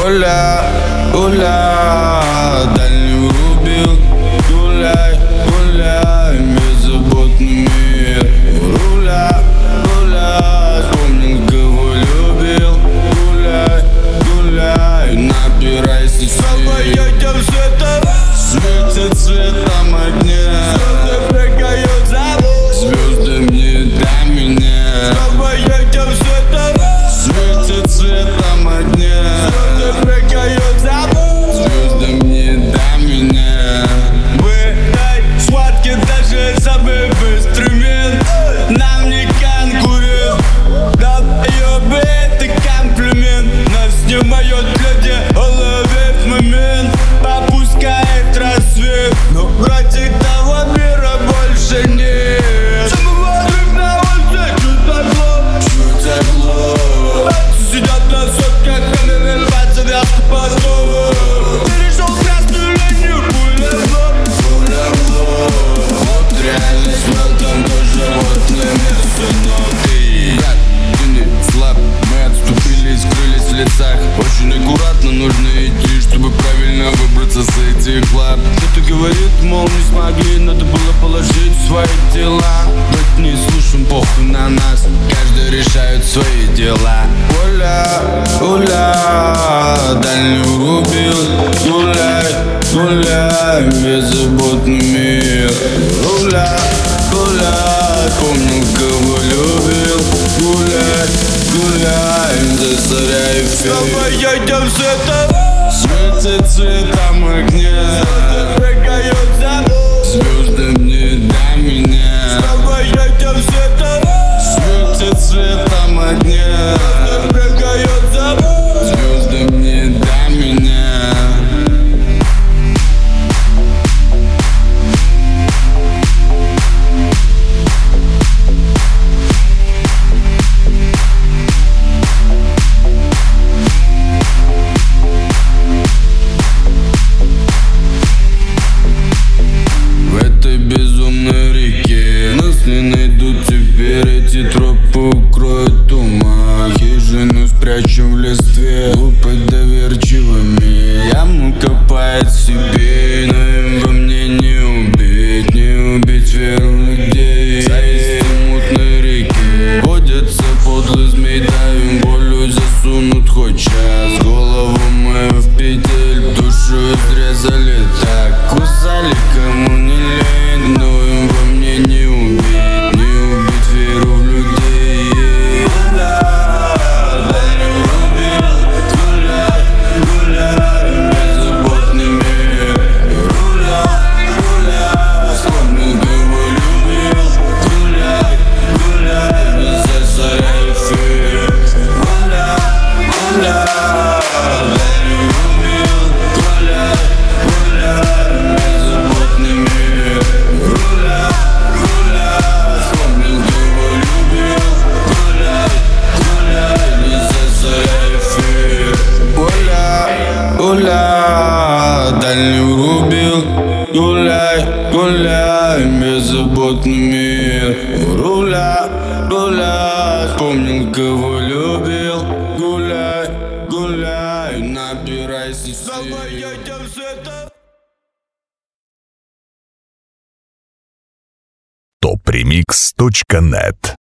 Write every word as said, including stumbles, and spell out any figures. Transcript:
Гуля, гуля, дальний рубил. Гуляй, гуляй, беззаботный мир. Руля, гуляй, вспомнил, кого любил. Гуляй, гуляй, набирайся сил. Своё света светит цветом огня. Звезды прыгают за мной, звезды мне до меня. Своё света светит цветом огня. Звезды прыгают за мной, звезды мне до меня. В этой схватке даже самый быстрый мент нам не конкурент. Долбоёбы, это комплимент. Нас снимают люди, уловив момент. Попускает рассвет, но вроде того мира больше нет. Самого друг на улице, чуть тепло, чуть тепло. Сидят на сотках, камеры рваться, вязко потом. Перешел красную линию, пуля в лоб, пуля в лоб. Вот реальность, welcome to животный мир, сынок. Эй, брат, ты не слаб, мы отступили и скрылись в лицах. Очень аккуратно нужно идти, чтобы правильно выбраться с этих лап. Кто-то говорит, мол, не смогли, надо было положить свои дела. Быть не слушаем, похуй на нас, каждый решает свои дела. Гуля, гуля, дальний рубил. Гуляй, гуляй, беззаботный мир. Руля, гуляй, помнил, кого любил. Гуляй, гуляй, засоряй эфир. Своё света светит цветом огня. Звезды прыгают за мной, звезды мне до меня. Своё света светит цветом огня. Звезды прыгают за мной, звезды мне до меня. Не найдут теперь эти тропы, укроют туман. Хижину спрячем в листве, глупой доверчивыми. Яму копает себе, но им во мне не убить, не убить веру людей. Зависти мутной реки, водятся подлый змей, давим волю, засунут хоть час. Голову мою в петель, душу изрезали так. Кусали, кому не лень, но им во мне не убить. Гуля, дальний рубил. Гуляй, гуляй, беззаботный мир. Руля, гуляй, вспомнил, кого любил. Гуляй, гуляй, набирайся сил. топ ремикс точка нет